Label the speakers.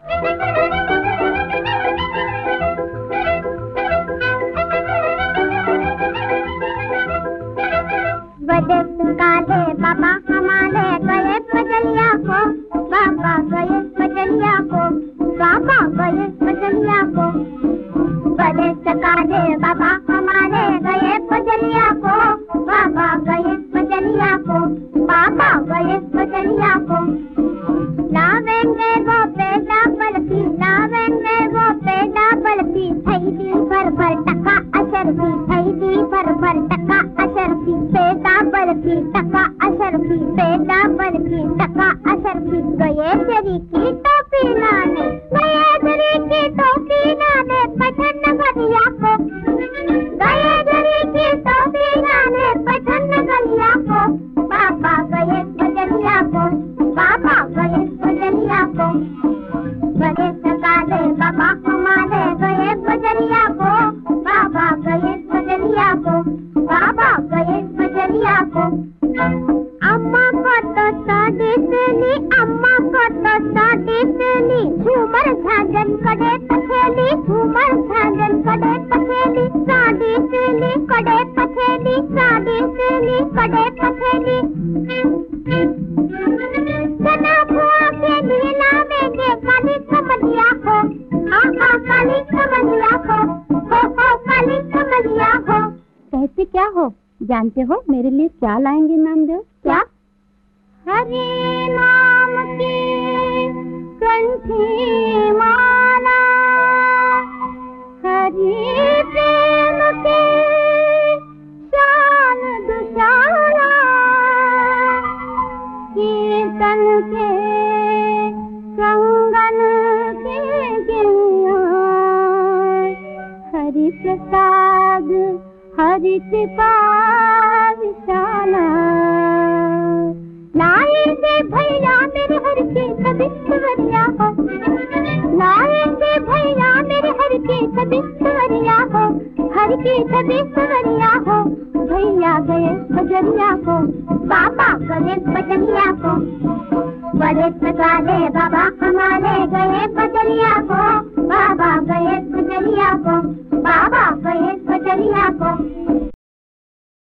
Speaker 1: काले बाबा हमारे गए बजलिया को, बाबा गए बजलिया को, बाबा गए बजलिया को। बड़े काले बाबा हमारे गए बजलिया को, बाबा गए बजलिया को, बाबा गए बजलिया को। लावेंगे वो पेड़ा बल्कि, लावेंगे वो पेड़ा बल्कि, थैली भर भर टका अशरफी, थैली भर भर टका अशरफी, पेड़ा बल्कि टका अशरफी, पेड़ा बल्कि टका अशरफी। गए जरी की टोपी लाने, गए जरी की टोपी लाने पठन गलिया को, गए जरी की टोपी लाने पठन गलिया को। बाबा गए बजलिया को, बाबा गए बजलिया को। बड़े काले बाबा हमारे गए बजलिया को, बाबा गए बजलिया को, बाबा गए बजलिया को। अम्मा को तो साड़ी पहनी, अम्मा को तो साड़ी पहनी, झूमर झांझन कड़े पथेली, झूमर झांझन कड़े पथेली, साड़ी पहनी कड़े पथेली, साड़ी पहनी कड़े पथेली। सना बुआ के लिए लावेंगे काली कमलिया को, हाँ काली कमलिया को, हो काली कमलिया हो।
Speaker 2: कहते क्या हो, जानते हो मेरे लिए क्या लाएंगे नामदेव? क्या?
Speaker 1: हरि नाम की कंठी माला, हरि प्रेम के शान दुशाला, कीर्तन के कंगन के गिरिया, हरि प्रसाद हरि कृपा विशाला। लाएंगे भैया मेरे हर के सभी सवरिया हो, लाएंगे भैया मेरे हर के सभी सवरिया हो, हर के सभी सवरिया हो। भैया गए बजरिया को, बाबा गए बजरिया को। बड़े काले बाबा हमारे गए बजरिया को, बाबा गए बजरिया को, बाबा गए बजरिया को।